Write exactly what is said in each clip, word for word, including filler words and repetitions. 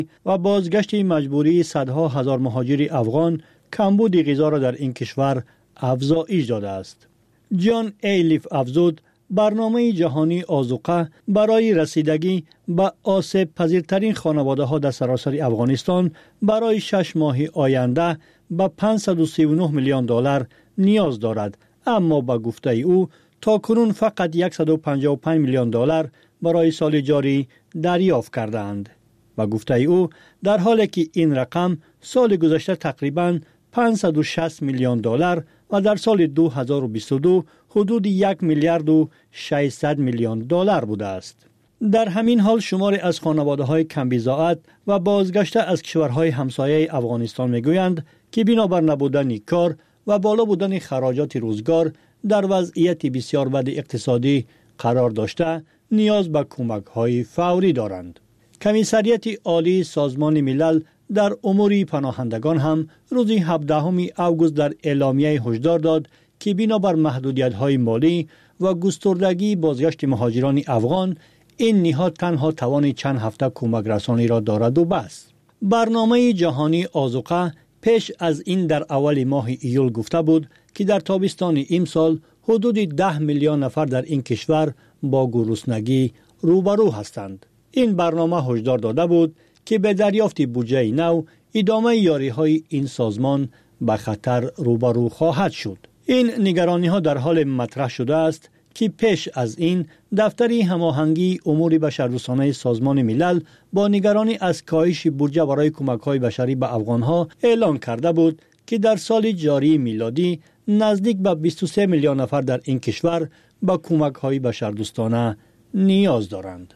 و بازگشت مجبوری صدها هزار مهاجر افغان کمبود غذا را در این کشور افزایش داده است. جان ایلیف افزود برنامه جهانی آذوقه برای رسیدگی به آسیب پذیرترین خانواده ها در سراسر افغانستان برای شش ماه آینده به پانصد و سی و نه میلیون دلار نیاز دارد، اما با گفته او تا کنون فقط صد و پنجاه و پنج میلیون دلار برای سال جاری دریافت کردند. با گفته او در حالی که این رقم سال گذشته تقریباً پانصد و شصت میلیون دلار و در سال دو هزار و بیست و دو حدود یک میلیارد و ششصد میلیون دلار بوده است. در همین حال شماری از خانواده‌های کم‌بضاعت و بازگشته از کشورهای همسایه افغانستان میگویند که بنابر نبودن کار و بالا بودن خراجات روزگار در وضعیت بسیار بد اقتصادی قرار داشته نیاز به کمک‌های فوری دارند. کمیسریت عالی سازمان ملل در امور پناهندگان هم روز هفدهم اوگوست در اعلامیه هشدار داد که بنابر محدودیت‌های مالی و گستردگی بازگشت مهاجران افغان این نهاد تنها توان چند هفته کمک رسانی را دارد و بس. برنامه جهانی آذوقه پیش از این در اول ماه ایول گفته بود که در تابستان امسال حدود ده میلیون نفر در این کشور با گرسنگی روبرو هستند. این برنامه هشدار داده بود که به دریافت بودجه نو ادامه یاری‌های این سازمان به خطر روبرو خواهد شد. این نگرانی ها در حال مطرح شده است که پیش از این دفتری هماهنگی امور بشردوستانه سازمان ملل با نگرانی از کاهش بودجه برای کمک‌های بشری به افغان‌ها اعلان کرده بود که در سال جاری میلادی نزدیک به بیست و سه میلیون نفر در این کشور به کمک‌های بشردوستانه نیاز دارند.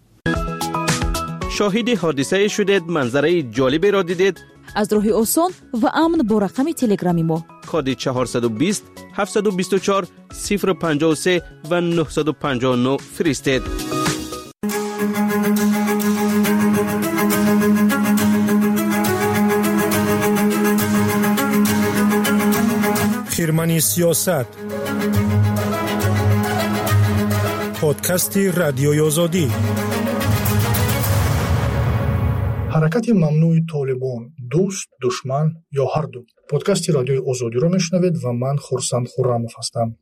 شاهد حادثه شدید، منظره جالبی را دیدید؟ از راه آسان و امن با رقم تلگرامی ما کد چهارصد و بیست هفتصد و بیست و چهار صفر پنجاه و سه و نهصد و پنجاه و نه فرستید. خیرمنی سیاست، پادکست رادیوی آزادی. حرکت ممنوع طالبان، دوست، دشمن یا هر دو. پادکست رادیوی آزادی رو میشنوید و من خورسند خرموف هستم.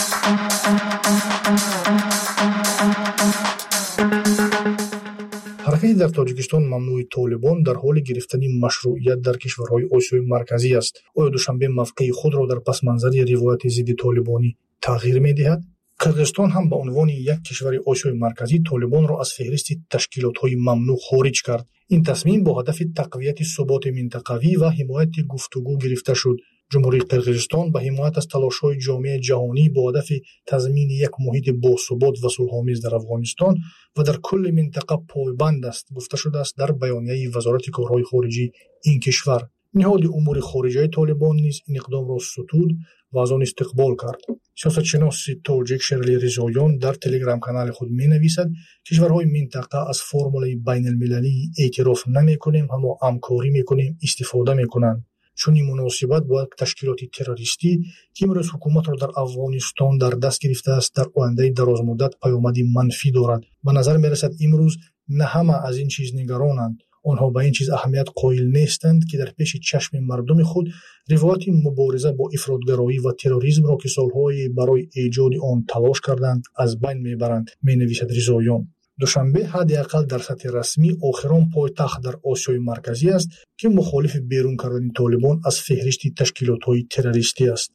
حرکت در تاجیکستان ممنوع طالبان در حال گرفتن مشروعیت در کشورهای آسیای مرکزی است. آیا دوشنبه موقع خود را در پس منظر روایت ضد طالبانی تغییر می‌دهد؟ قرقیزستان هم به عنوان یک کشور آسیای مرکزی طالبان را از فهرست تشکیلات‌های ممنوع خارج کرد. این تصمیم با هدف تقویت ثبات منطقوی و حمایت گفتگو گرفته شد. جمهوری قرقیزستان به حمایت از تلاش‌های جامعه جهانی با هدف تضمین یک محیط باثبات و صلح‌آمیز در افغانستان و در کل منطقه پایبند است، گفته شده است در بیانیه وزارت کارهای خارجی این کشور. نهاد امور خارجه طالبان نیز این اقدام را ستود و از آن استقبال کرد. سیاستشناس تاجیک شرلی رضاییان در تلگرام کانال خود می نویسد کشورهای منطقه از فرمول بین المللی اعتراف نمی کنیم اما همکاری می کنیم استفاده می کنند. چون این مناسبت با تشکیلات تروریستی که امروز حکومت را در افغانستان در دست گرفته است در آینده دراز مدت پیامدی منفی دارد. به نظر می رسد امروز نه همه از این چیز نگرانند. آنها به این چیز اهمیت قائل نیستند که در پیش چشم مردم خود روایت مبارزه با افراطگرایی و تروریسم را که سالهای برای ایجاد آن تلاش کردند از بین میبرند، می نویسد رضاییان. دوشنبه حداقل در سطح رسمی آخران پایتخت در آسیای مرکزی است که مخالف بیرون کردن طالبان از فهرست تشکیلات‌های تروریستی است.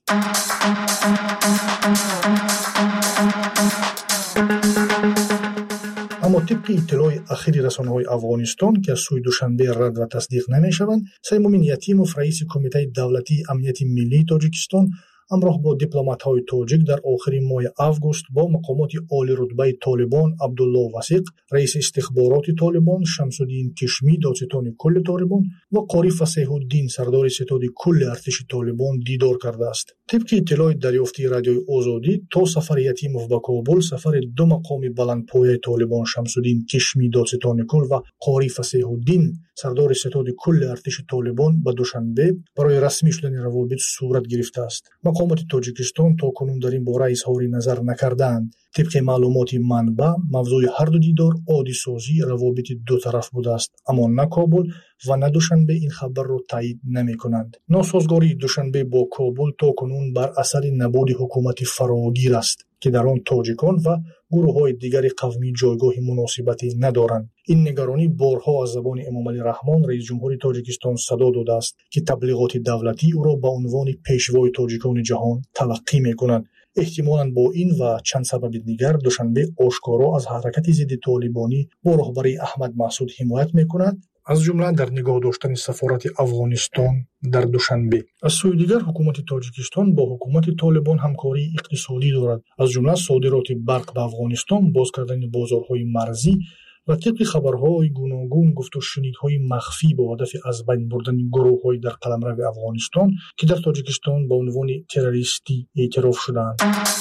اما طبق اطلاع اخیر رسانه‌های افغانستان که از سوی دوشنبه رد و تصدیق نمی‌شوند، سیمومین یتیموف رئیس کمیته دولتی امنیت ملی تاجیکستان همراه با دیپلمات‌های تاجیک در آخر ماه اوگوست با مقامات عالی رتبه طالبان عبدالله وثیق رئیس استخبارات طالبان، شمس الدین کشمی دادستان کل طالبان و قاری فصیح الدین سردار ستاد کل ارتش طالبان دیدار کرده است. طبق اطلاع دریافتی رادیوی آزادی تا سفر یتیموف به کابل، سفر دو مقام بلندپایه طالبان شمس الدین کشمی دادستان کل و قاری فصیح الدین سردار ستاد کل ارتش طالبان به دوشنبه برای رسمی شدن روابط صورت گرفته است. مقامات تاجیکستان تا کنون در این باره اظهار نظر نکردند. طبق معلومات منبع، موضوع هر دو دیدار عادی سازی روابط دو طرف بوده است، اما نه کابل و نه دوشنبه این خبر را تایید نمی‌کنند. ناسازگاری دوشنبه با کابل تا کنون بر اثر نبود حکومت فراگیر است که در آن تاجیکان و گروه‌های دیگر قومی جایگاه مناسبتی ندارند. این نگرانی بارها از زبان امامعلی رحمان رئیس جمهور تاجیکستان صدا داده است که تبلیغات دولتی او را به عنوان پیشوای تاجیکان جهان تلقی می‌کنند. احتمالاً با این و چند سبب دیگر دوشنبه آشکارا از حرکت ضد طالبانی با رهبری احمد مسعود حمایت می‌کند، از جمله در نگاه داشتن سفارت افغانستان در دوشنبه. از سوی دیگر حکومت تاجیکستان با حکومت طالبان همکاری اقتصادی دارد، از جمله صادرات برق به افغانستان، باز کردن بازارهای مرزی و طبق خبرهای گوناگون گفت و شنیدهای مخفی با هدف از بین بردن گروه‌های در قلمرو افغانستان که در تاجیکستان به عنوان تروریستی اعتراف شدند.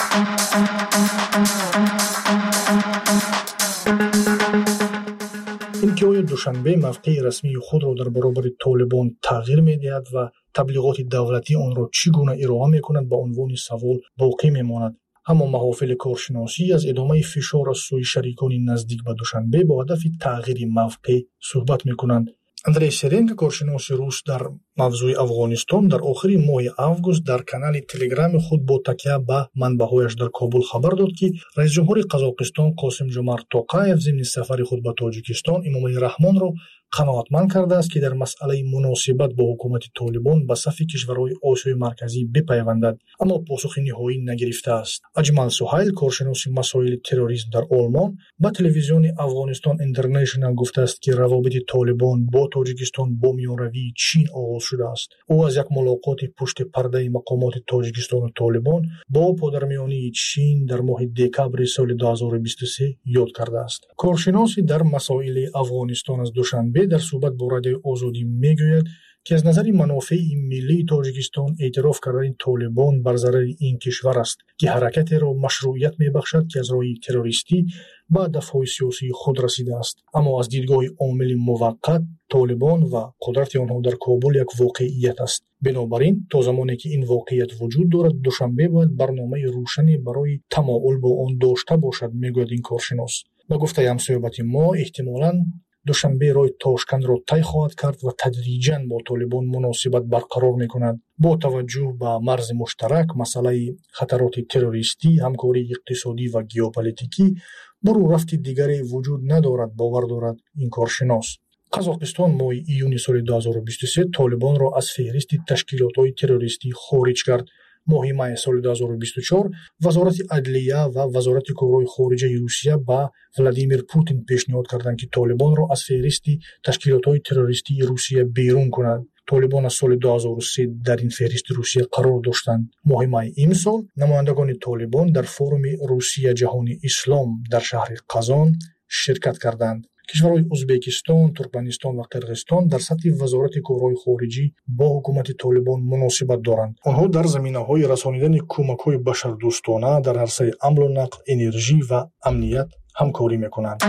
اینکه آیا دوشنبه موقع رسمی خود را در برابر طالبان تغییر می‌دهد و تبلیغات دولتی آن را چگونه ارائه می‌کند به عنوان سوال باقی می‌ماند. اما محافل کارشناسی از ادامه فشار از سوی شریکان نزدیک به دوشنبه با هدف تغییر موقع صحبت می‌کنند. اندری سرنگ، کارشناس روس در موضوع افغانستان، در آخر ماه آگوست در کانال تلگرام خود با تکیه به منبع‌هایش در کابل خبر داد که رئیس جمهور قزاقستان قاسم جمعت توقایف ضمن سفر خود به تاجیکستان امامعلی رحمان را قناعتمند کرده است که در مسئله مناسبت با حکومت طالبان به صف کشورهای آسیای مرکزی بپیوندد، اما پاسخ نهایی نگرفته است. اجمل سهیل، کارشناس مسائل تروریسم در آلمان، به تلویزیون افغانستان اینترنشنال گفته است که روابط طالبان با تاجیکستان با میانروی چین آغاز شده است. او از یک ملاقات پشت پرده مقامات تاجیکستان و طالبان با پادرمیانی چین در ماه دکبر سال دو هزار و بیست و سه یاد کرده است. کارشناسی در مسائل افغانستان از دوشنبه در صحبت با رادیو آزادی میگوید که از نظر منافع ملی تاجیکستان اعتراف کردن طالبان بر ضرر این کشور است که حرکت را مشروعیت میبخشد که از راه تروریستی به هدف‌های سیاسی خود رسیده است، اما از دیدگاه عامل موقت طالبان و قدرت آنها در کابل یک واقعیت است. بنابراین تا زمانی که این واقعیت وجود دارد دوشنبه باید برنامه روشنی برای تمایل با آن داشته باشد، میگوید این کارشناس. با گفته همصحبت ما احتمالاً دوشنبه راه تاشکند را طی خواهد کرد و تدریجاً با طالبان مناسبت برقرار می‌کند. با توجه به مرز مشترک، مسئله خطرات تروریستی، همکاری اقتصادی و ژئوپلیتیکی، برو رفت دیگری وجود ندارد، باور دارد این کارشناس. قزاقستان ماه ایون سال دو هزار و بیست و سه طالبان را از فهرست تشکیلات‌های تروریستی خارج کرد. ماه می سال دو هزار و بیست و چهار وزارت عدلیه و وزارت کارهای خارجه روسیه با ولادیمیر پوتین پیشنهاد کردند که طالبان را از فهرست تشکیلات‌های تروریستی روسیه بیرون کنند. طالبان از سال دو هزار و سه در این فهرست روسیه قرار داشتند. ماه می این سال نمایندگان طالبان در فورم روسیه جهانی اسلام در شهر قزان شرکت کردند. کشورهای ازبکستان، ترکمنستان و قرقیزستان در سطح وزارت کارهای خارجی با حکومت طالبان مناسبت دارند. آنها در زمینه‌های رسانیدن کمک‌های بشردوستانه در عرصه حمل و نقل، انرژی و امنیت همکاری می‌کنند.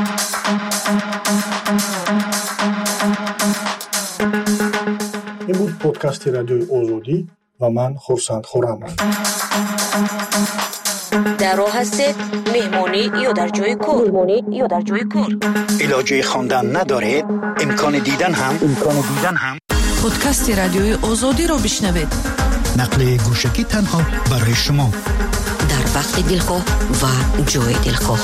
این بود پادکست رادیوی آزادی و من خورسند خورم. در راه هستید مهمانی یا در جای کار مهمانی یا در جای کار علاجه خواندن ندارید، امکان دیدن هم امکان دیدن هم پادکست رادیوی آزادی رو بشنوید. نقل گوشکی تنها برای شما در وقت دلخواه و جای دلخواه.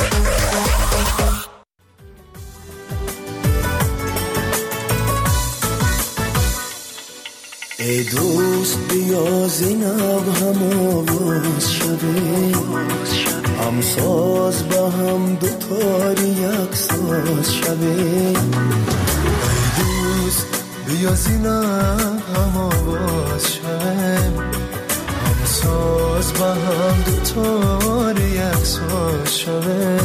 ای دوست بیا زینب هم آواز شده، هم ساز با هم دوتاری یک ساز شده. ای دوست بیا زینب هم آواز شده، هم ساز با هم دوتاری یک ساز شده.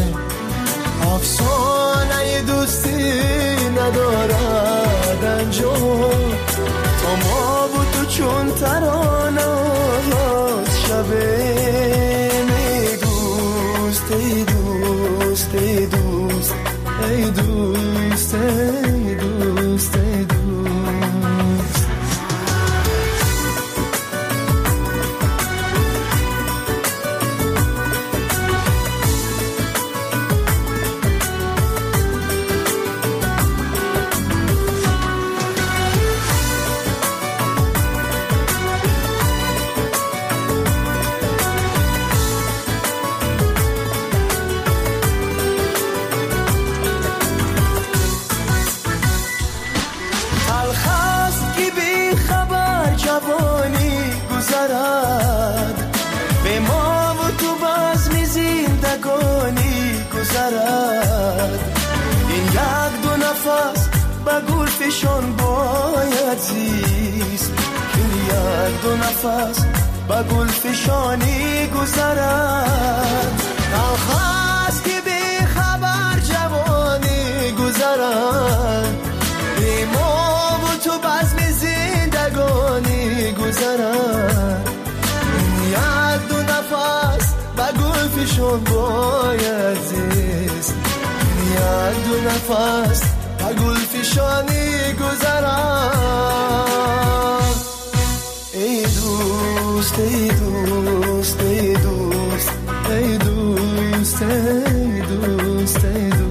افسانه دوستی ندارد انجام، تا ما بود تو چون ترانه آغاز شبه. ای دوست ای دوست ای دوست ای دوست ای دوست ای دوست. گذرد به ما و تو بزم زندگانی گذرد این یک دو نفس با گل فشان باید زیست این یک دو نفس با گل فشانی گذرد نخواست که به خبر جوانی گذرد به ما و تو بزم زندگانی گذرد یک دو نفس با گل فشان باید زیست یک دو نفس با گل فشانی گذرد ای دوست ای دوست ای دوست ای دوست ای دوست ای دوست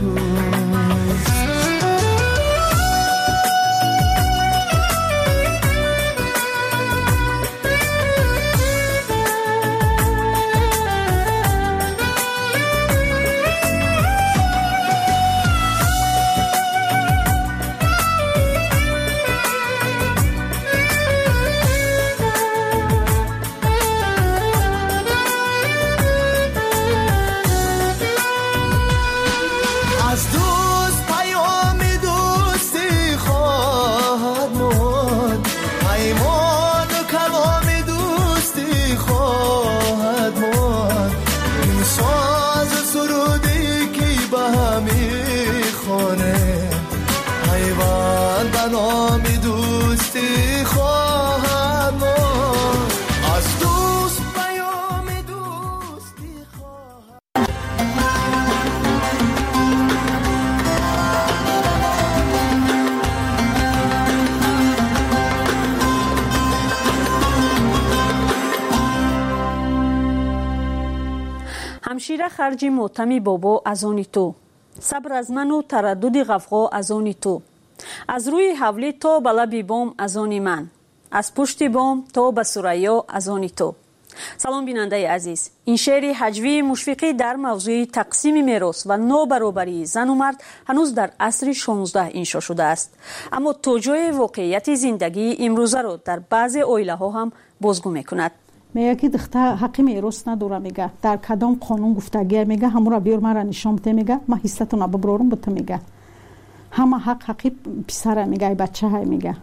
همشیره خرجی موتمی بابا از آنی تو صبر از من و تردد غفغا از آنی تو از روی حولی تا به لب بام از آنی من از پشت بام تا به ثریا از آنی تو. سلام بیننده عزیز، این شعر هجوی مشفقی در موضوع تقسیم میراث و نابرابری زن و مرد هنوز در عصر شانزده انشا شده است، اما توجیه واقعیت زندگی امروزه را در بعض عائله ها هم بازگو میکند. میگه که دختر حق میراث نداره، میگه در کدام قانون گفتگی میگه همون را بیار مرا نشان بده، میگه ما حصتون ببرارم بته، میگه همه حق حقی پسر میگه بچه های میگه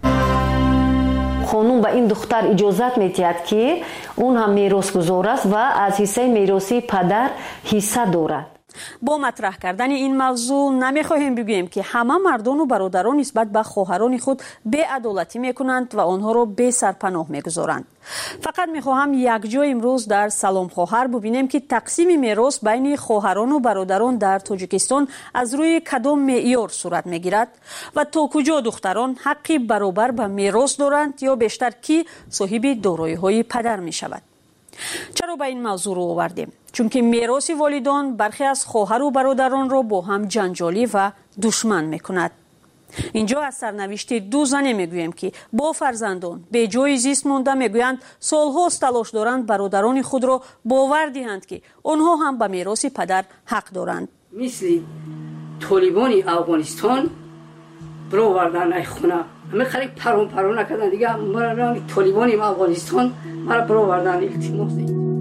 قانون به این دختر اجازت میدهد که اون هم میراث گزار است و از حصه میراثی پدر حصه دارد. با مطرح کردن این موضوع نمیخواهیم بگوییم که همه مردان و برادران نسبت به خواهران خود بی‌عدالتی میکنند و آنها را بی سرپناه میگذارند. فقط میخواهم یک جای امروز در سلام خواهر ببینیم که تقسیم میراث بین خواهران و برادران در تاجیکستان از روی کدام معیار صورت میگیرد و تا کجا دختران حقی برابر به میراث دارند یا بیشتر کی صاحب دارایی‌های پدر میشود. چرا به این موضوع رو آوردیم؟ چون که میراث والدان برخی از خواهر و برادران را با هم جنجالی و دشمن میکند. اینجا از سرنوشت دو زن میگوییم که با فرزندان به جای زیست مانده، میگویند سالهاست تلاش دارند برادران خود را باور دهند که آنها هم به میراث پدر حق دارند. مثل طالبان افغانستان برو وردن ای خونه همه خیلی پرون پرون نکردن دیگه. مرا طالبان افغانستان مرا برو وردن التماس.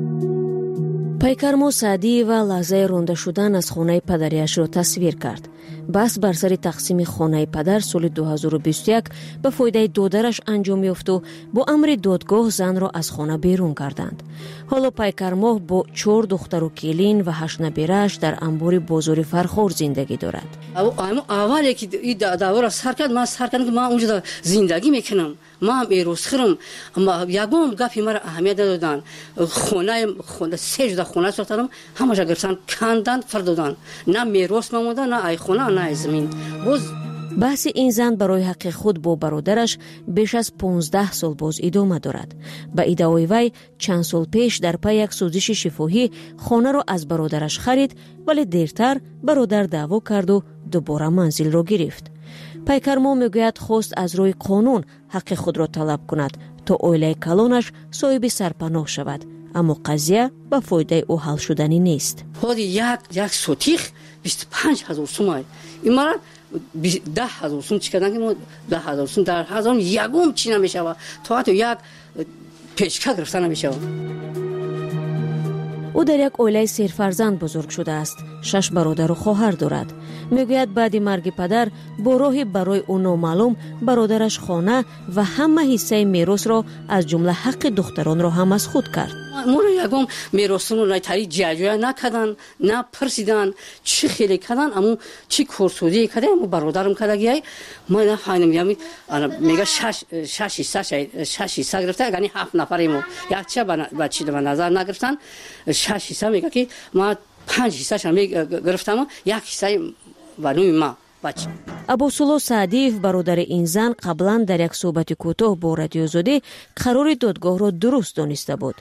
پیکرمو سعدی و لحظه رونده شدن از خانه پدریش را تصویر کرد. بس بر سر تقسیم خانه پدر سال دو هزار و بیست و یک به فایده دادرش انجام یافت و با امر دادگاه زن را از خانه بیرون کردند. حالا پیکرمو با چهار دختر و کلین و هشت نبیره‌اش در انبار بازار فرخار زندگی دارد. اولی که این دعوا را سر کرد، من سر کردم که من اونجا زندگی میکنم، ما هم میراث خورم، اما یگام گپی مرا اهمیت ندادن. خونه خونه سه جدا خونه ساختم، همش گرفتن کندن فردادن، نه میراث نمونده نه ای خونه نه زمین. باز بحث این زن برای حق خود با برادرش بیش از پانزده سال باز ادامه دارد. به ادعای وی چند سال پیش در پی یک سوزش شفاهی خانه را از برادرش خرید، ولی دیرتر برادر دعوا کرد و دوباره منزل را گرفت. پیکرمو میگوید خواست از روی قانون حق خود را طلب کند تا عائله کلانش صاحب سرپناه شود، اما قضیه به فایده او حل شدنی نیست. خود یک یک سوتیخ بیست و پنج هزار سوم، این مرا ده هزار سوم چی کردن که ما ده هزار سوم در هزار یکم چی نمیشه و تا حتی یک пешка гирифта намешавад. او در یک اویله سیرفرزند بزرگ شده است. شش برادر و خواهر دارد. میگوید بعد مرگ پدر با راهی برای او نامعلوم برادرش خانه و همه حصه میراث را از جمله حق دختران را هم از خود کرد. مولا یگم میراثون را تری جاجویا نکردن، نه پرسیدن، چی خیلی کردن، اما چی کورسودی کردن، اما برادرم کردگی ما نفهمیدم. یعنی میگه شش شش حصه شش حصه گرفته، یعنی هفت نفریم. یک چه بچه به نظر نگرفتن. شش حصه میگه که ما پنج حصه شم گرفتم، یک حصه برای ما بچه. ابوسولو سعدیف برادر این زن قبلا در یک صحبت کوتاه با رادیو زاده قرار دادگاه را درست دانسته بود.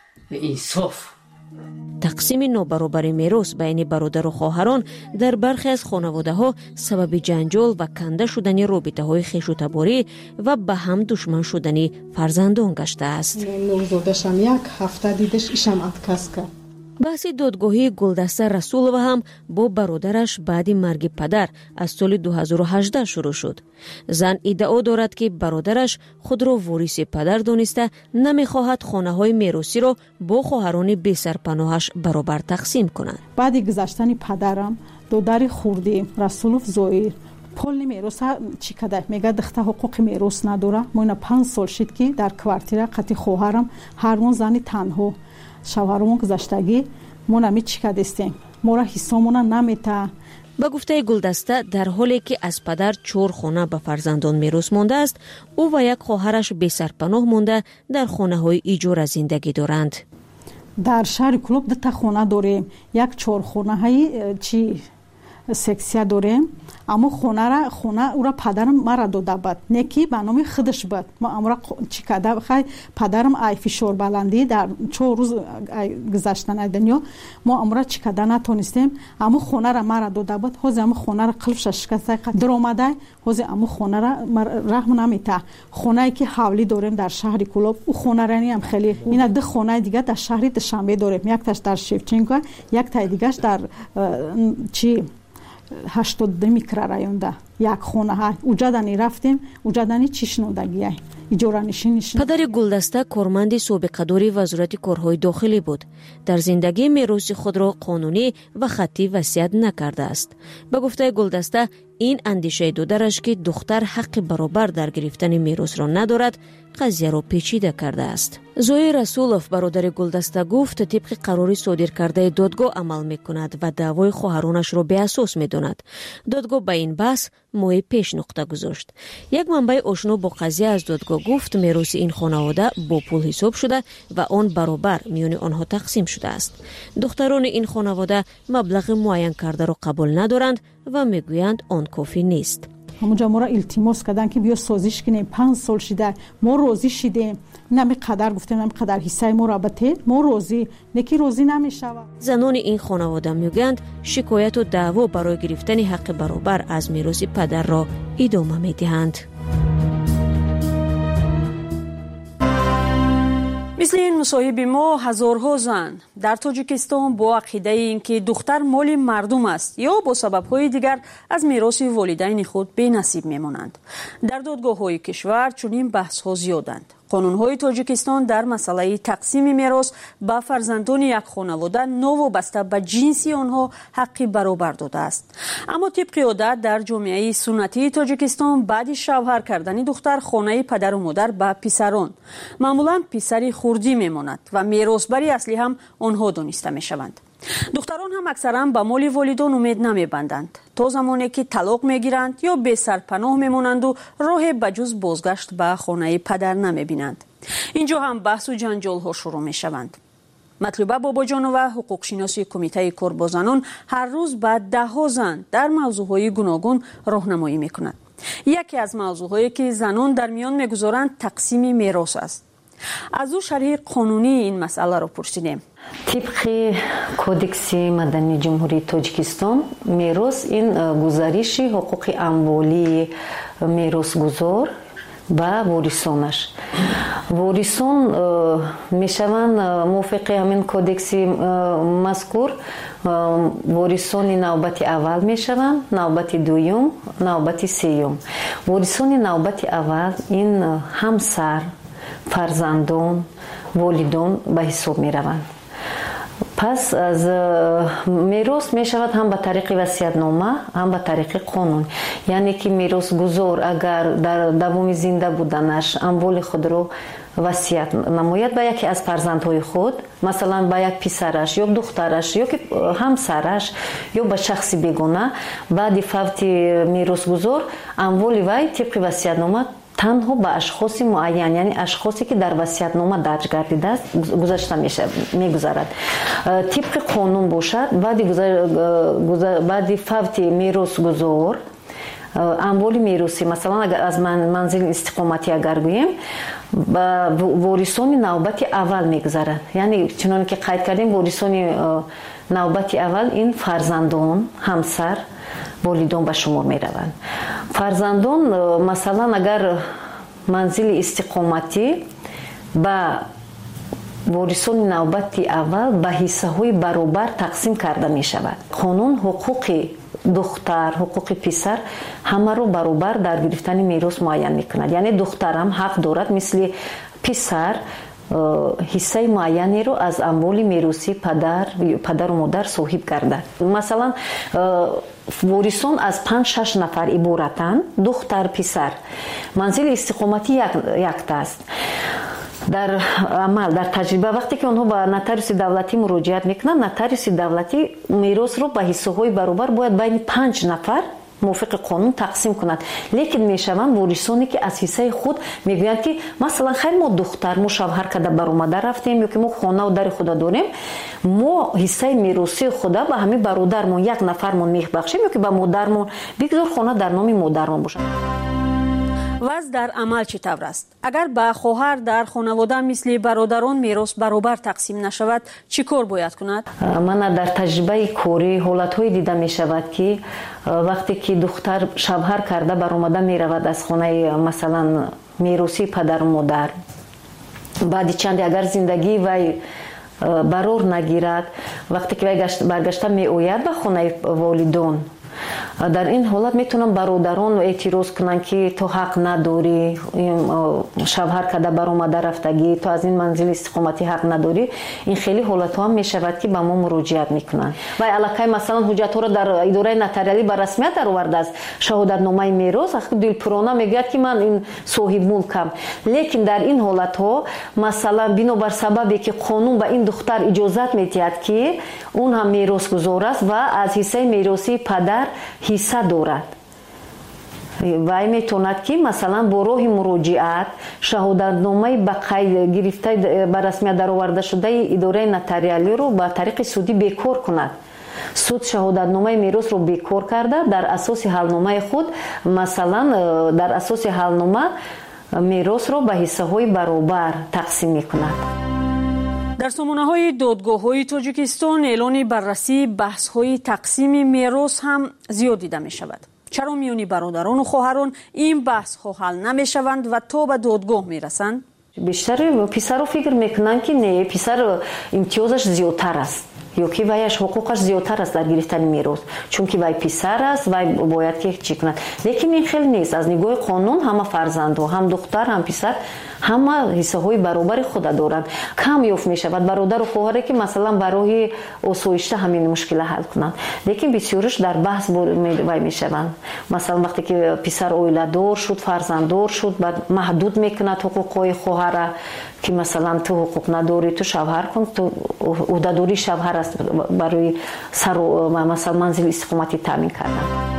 انصاف تقسیم نابرابری میراث بین برادر و خواهران در برخی از خانواده‌ها سبب جنجال و کنده شدن رابطه‌های خویش و تباری و به هم دشمن شدن فرزندان گشته است. نوزادشم یک هفته دیدش ایشم اتکاس کرد. بحث دادگاهی گلدسته رسولова هم با برادرش بعد مرگ پدر از سال دو هزار و هجده شروع شد. زن ادعا دارد که برادرش خود را وارث پدر دانسته نمیخواهد خانه‌های میراثی را با خواهران بی سرپناهش برابر تقسیم کنند. بعد گذشتن پدرم دوداری خوردی رسولوف زویر پول میراث چی کده میگه دخته حقوق میراث نداره. ما پنج سال شد که در کوارتیر قتی خواهرم هرون زنی تنها شوهرمون گذشتگی ما نمی چی کدستیم ما را حسامون نمیته. با گفته گلدسته در حالی که از پدر چهار خانه به فرزندان میراث مانده است، او و یک خواهرش بی سرپناه مانده در خانه های ایجار زندگی دارند. در شهر کلوب دو تا خانه داریم، یک چهار خانه های چی سکسیا داریم، اما خونه را خونه او را پدرم مرا داده بود، نکی به نام خودش بود. ما امرا چی کده خی پدرم ای فشار بلندی در چهار روز گذشتن دنیا ما امرا چی کده نتونستیم، اما خونه را مرا داده بود. حوز اما خونه را قلبش شکسته در اومده، حوز اما خونه را رحم نمیته. خونه ای که حولی داریم در شهر کلوب او خونه رانی هم خیلی اینا دو خانه دیگه در شهر دوشنبه داریم، یک تاش در شیفچینکو یک تا دیگهش در چی هشتاد دو میکرورایون ده یک خونه ها اوجا دنی رفتیم اوجا دنی چشنودگی ایجورا نشین نشین. پدر گلدسته کارمند سابقه‌داری وزارت کارهای داخلی بود. در زندگی میراث خود را قانونی و خطی وصیت نکرده است. به گفته گلدسته این اندیشه دودرش که دختر حق برابر در گرفتن میراث را ندارد قضیه را پیچیده کرده است. زوی رسولوف برادر گلدسته گفت طبق قرار صادر کرده دادگاه عمل میکند و دعوای خواهرانش را به اساس میداند. دادگاه به این بحث موی پیش نقطه گذاشت. یک منبع آشنا با قضیه از دادگاه گفت میراث این خانواده با پول حساب شده و آن برابر میان آنها تقسیم شده است. دختران این خانواده مبلغ معین کرده را قبول ندارند و میگویند آن کافی نیست. همونجا ما را التماس کردن که بیا سازش کنیم، پنج سال شده ما راضی شدیم، نمی قدر گفتیم نمی قدر حصه ما را بده ما راضی نکی راضی نمیشود. زنان این خانواده میگویند شکایت و دعوا برای گرفتن حق برابر از میراث پدر را ادامه میدهند. مثل این مصاحب ما هزارها زن در تاجیکستان با عقیده اینکه دختر مال مردم است یا با سبب‌های دیگر از میراث والدین خود بی نصیب میمانند. در دادگاه‌های کشور چنین بحث‌ها زیادند. قانون‌های تاجیکستان در مسئله تقسیم میراث به فرزندان یک خانواده نوابسته به جنس آنها حقی برابر داده است. اما طبق عادت در جامعه سنتی تاجیکستان بعد شوهر کردن دختر خانه پدر و مادر به پسران معمولا پسری خردی میماند و میراثبری اصلی هم آنها دانسته میشوند. دختران هم اکثرا به مال والدان امید نمیبندند تا زمانی که طلاق میگیرند یا به سرپناه میمانند و راه بجز بازگشت به خانه پدر نمیبینند. اینجا هم بحث و جنجال ها شروع میشوند. مطلوبه باباجانوه حقوق شناسی کمیته کار با زنان هر روز به ده ها زن در موضوعهای گوناگون راهنمایی میکند. یکی از موضوعهایی که زنان در میان میگذارند تقسیم میراث است. از او شرح قانونی این مسئله را پرسیدیم. طبق کودکس مدنی جمهوری تاجیکستان میراث این گزارش حقوق اموالی میراثگزار و وارثانش. وارثان میشوند موافق همین کودکس مذکور وارثان نوبت اول میشوند، نوبت دوم، نوبت سوم. وارثان نوبت اول این همسر، فرزندان волидон ба ҳисоб мераванд. پس از میراث می شود هم به طریق وصیت‌نامه هم به طریق قانون. یعنی که میراث‌گذار اگر در دوام زنده بودنش اموال خود رو وصیت نماید به یکی از فرزندهای خود، مثلا به یک پسرش یا دخترش یا که همسرش یا به شخص بیگانه، بعد فوت میراث‌گذار اموال وی طبق وصیت‌نامه تنها به اشخاص معین، یعنی اشخاصی که در وصیت‌نامه درج گردیده است گذاشته میشه میگذرد. طبق قانون باشد بعد بعد فوت میراث‌گذار اموال میراثی، مثلا اگر از منزل استقامتی اگر گوییم با وارثان نوبت اول میگذرد. یعنی چنانکه که قید کردیم وارثان نوبت اول این فرزندان، همسر، والدان به شمار می روند. فرزندان مثلا اگر منزل استقامتی با وارثان نوبت اول به حصه های برابر تقسیم کرده می شود. قانون حقوق دختر، حقوق پسر همه رو برابر در گرفتن میراث معین می کند. یعنی دختر هم حق دارد مثل پسر حصه معینی رو از اموال میراثی پدر پدر و مادر صاحب کرده. مثلا وارثان از پنج شش نفر عبارتند، دختر پسر. منزل استقامتی یک یک است. در عمل در تجربه وقتی که اونها به نotarius دولتی مراجعت میکنن، نotarius دولتی میراث رو به حصه های برابر باید بین پنج نفر موافق قانون تقسیم کند. لیکن میشوند وارثانی که از حصه خود میگویند که مثلا خیلی ما دختر ما شوهر کرده برآمده رفتیم یا که ما خانه و در خود داریم، ما حصه میراثی خود به همین برادرمون یک نفرمون میبخشیم یا که به مادرمون بگذار خانه در نام مادرمون باشه. وضع در عمل چطور است؟ اگر با خواهر در خانواده مثل برادران میراث برابر تقسیم نشود چی کار باید کند؟ من در تجربه کاری حالت‌های دیده می شود که وقتی که دختر شوهر کرده برآمده می رود از خانه مثلا میراثی پدر و مادر، بعد چند اگر زندگی وی برار نگیرد، وقتی که وی برگشته می آید به خانه والدان، در این حالت میتونم برادران اعتراض کنن که تو حق نداری، شوهر کرده برآمده رفتگی، تو از این منزل استقامتی حق نداری. این خیلی حالت ها هم میشود که به ما مراجعت میکنن و علاقه مثلا حجت ها رو در اداره نتاریالی به رسمیت در آورده است، شهادت نامه میراث دلپرانه میگوید که من این صاحب ملکم. لیکن در این حالت ها مثلا بنابر سببی که قانون به این دختر اجازت میدهد که اون هم میراث گذار است و از حصه میراثی پدر حصه دارد، وی میتوند که مثلا با راه مراجعت شهادتنامه به قید گرفته به رسمیت در آورده شده اداره نتاریالی رو به طریق سودی بیکار کند. سود شهادتنامه میراث رو بیکار کرده، در اساس حلنامه خود مثلا در اساس حلنامه میراث رو به حصه های برابر تقسیم میکند. در سامانه‌های دادگاه‌های تاجیکستان اعلان بررسی بحث‌های تقسیم میراث هم زیاد دیده می‌شود. چرا میان برادران و خواهران این بحث‌ها حل نمی‌شوند و تا به دادگاه می‌رسند؟ بیشتر پسر فکر می‌کنند که نه، پسر امتیازش زیادتر است یا که ویش حقوقش زیادتر است در گرفتن میراث، چون که وی پسر است وی باید که چی کند. لیکن این خیلی نیست. از نگاه قانون همه فرزندها، هم دختر هم پسر، همه حصه های برابر خود دارند. کم یافت می شود برادر و خواهری که مثلا برای آسایشته همین مشکل حل کنند، لیکن بسیارش در بحث وی می شوند. مثلا وقتی که پسر اویله دار شد، فرزنددار شد، بعد محدود میکند حقوق خواهر که مثلا تو حقوق نداری، تو شوهر کن، تو عهده‌داری شوهر است برای سر مثلا منزل استقامتی تامین کردن.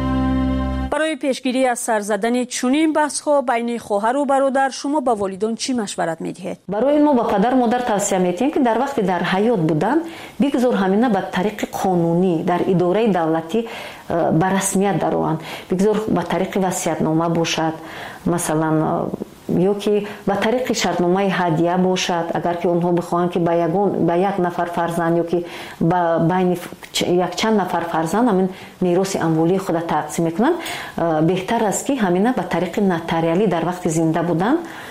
برای پیشگیری از سر زدن چنین بحث‌ها بین خواهر و برادر شما با والدان چی مشورت می‌دهید؟ برای ما با پدر و مادر توصیه می‌کنیم که در وقت در حیات بودن بگذار همینا به طریق قانونی در اداره دولتی به رسمیت درآیند. بگذار به طریق وصیت‌نامه باشد، مثلا یا که به طریق شرطنامه هدیه باشد، اگر که اونها بخواهند که به یگان به یک نفر فرزند یا که به بین یک چند نفر فرزند همین میراث اموالی خود تقسیم میکنن، بهتر است که همینا به طریق نتاریالی در وقت زنده بودن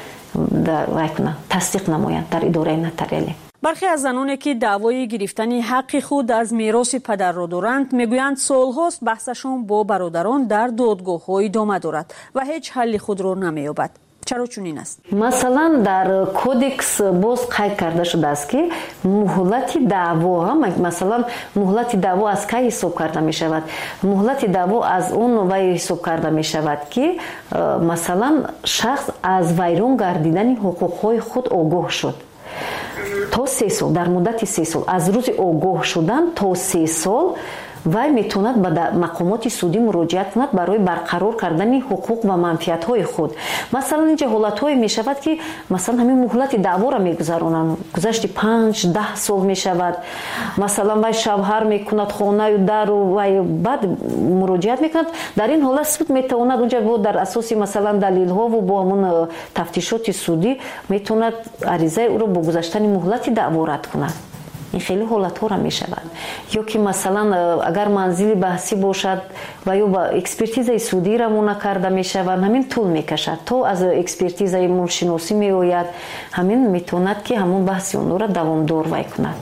در تصدیق نمایند در اداره نتاریالی. برخی از زنانی که دعوای گرفتن حق خود از میراث پدر را دارند میگویند سالهاست بحثشون با برادران در دادگاه‌ها ادامه دارد و هیچ حل خود را نمی‌یابد. چرا چنین است؟ مثلا در کودکس باز قید کرده شده است که مهلت دعوا مثلا مهلت دعوا از کی حساب کرده می شود؟ مهلت دعوا از اون وی حساب کرده می شود که مثلا شخص از ویران گردیدن حقوقهای خود آگاه شد تا سه سال، در مدت سه سال از روز آگاه شدن تا سه سال وای میتوند به مقامات سودی مراجعت کند برای برقرار کردن حقوق و منفعت‌های خود. مثلا اینجا حالت‌های میشود که مثلا همین مهلت دعوا را میگذرانند، گذشت پنج ده سال میشود، مثلا وای شوهر میکند خانه و در و وای بعد مراجعت میکند، در این حالت سود میتواند اونجا با در اساس مثلا دلیل‌ها و با همون تفتیشات سودی میتواند عریضه او را با گذشتن مهلت دعوا رد کند. این خیلی حالت ها را می شود. یا که مثلا اگر منزل بحثی باشد و یا با اکسپرتیز سودی را مونه کرده می شود، همین طول می کشد تا از اکسپرتیز مولشناسی می آید، همین می تواند که همون بحثی اون را دوامدار وی کند.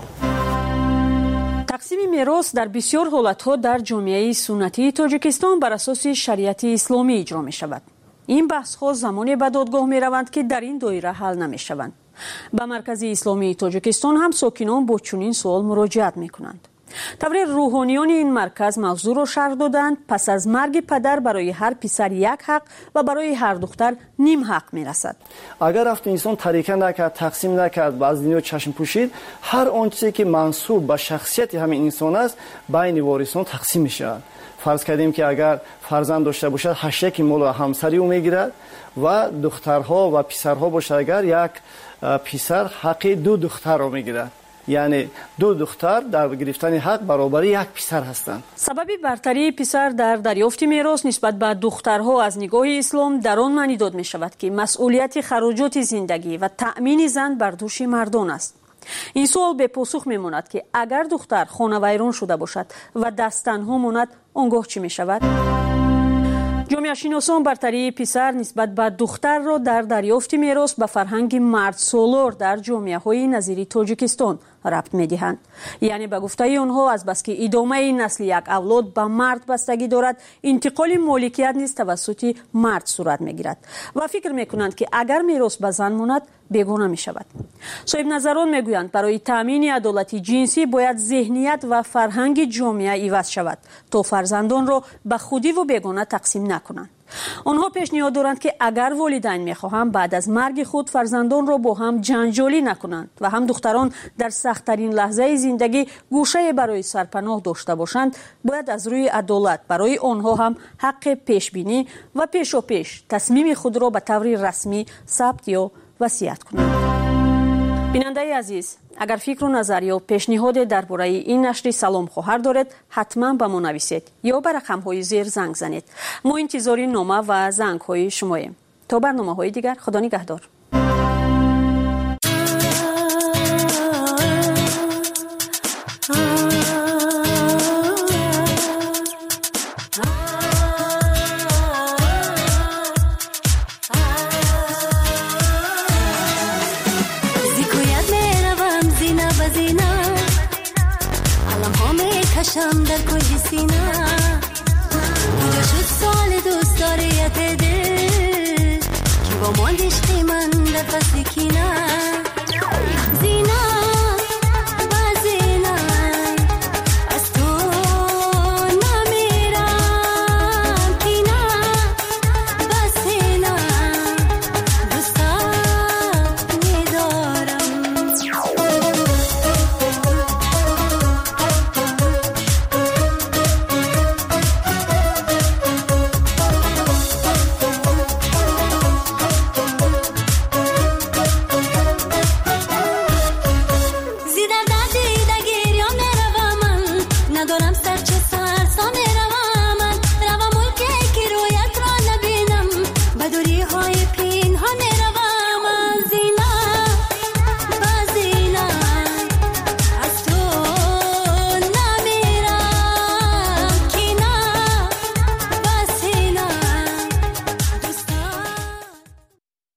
تقسیم میراث در بسیار حالت‌ها در جامعه سنتی تاجیکستان بر اساس شریعت اسلامی اجرا می شود. این بحث‌ها زمانی به دادگاه می روند که در این دایره حل نمی شوند. به مرکز اسلامی تاجیکستان هم ساکنان با چنین سوال مراجعت می کنند. طوری روحانیان این مرکز موضوع را شرح دادند پس از مرگ پدر برای هر پسر یک حق و برای هر دختر نیم حق می رسد. اگر رفت انسان طریقه نکرد، تقسیم نکرد و از دنیا چشم پوشید، هر آنچه که منسوب به شخصیت همین انسان است بین وارثان تقسیم می شود. فرض کردیم که اگر فرزند داشته باشد هشت یک مال همسری او میگیرد و دخترها و پسرها باشد اگر یک پسر حق دو دختر را میگیرد، یعنی دو دختر در گرفتن حق برابر یک پسر هستند. سبب برتری پسر در دریافت میراث نسبت به دخترها از نگاه اسلام در آن معنی داده می شود که مسئولیت خراجات زندگی و تأمین زن بر دوش مردان است. این سوال به پاسخ میماند که اگر دختر خانه ویران شده باشد و دست تنها ماند آنگاه چی می شود؟ جامعه شناسان برتری پسر نسبت به دختر را در دریافت میراث به فرهنگ مرد سالار در جامعه های نظیر تاجیکستان ربط می دهند. یعنی به گفته آنها از بس که ادامه نسل یک اولاد به مرد بستگی دارد، انتقال مالکیت نیز توسط مرد صورت می گیرد و فکر می کنند که اگر میراث به زن ماند بیگانه می شود. صاحب نظران می گویند برای تامین عدالت جنسی باید ذهنیت و فرهنگ جامعه عوض شود تا فرزندان را به خودی و بیگانه تقسیم نکنند. آنها پیشنهاد دارند که اگر والدین میخواهند بعد از مرگ خود فرزندان را با هم جنجالی نکنند و هم دختران در سخت‌ترین لحظه زندگی گوشه برای سرپناه داشته باشند، باید از روی عدالت برای آنها هم حق پیشبینی و پیش و پیش تصمیم خود را به طور رسمی ثبت یا وصیت کنند. بیننده عزیز، اگر فکر و نظر یا پیشنهاد درباره این نشر سلام خواهر دارید حتما به ما نویسید یا به رقم‌های زیر زنگ زنید. ما انتظار نامه و زنگ‌های شماییم. تا برنامه‌های دیگر، خدا نگهدار. شم در کجی سینا کجا شد سال دوست داریت دل کی با ماندش قیمن در فصل کینا زینا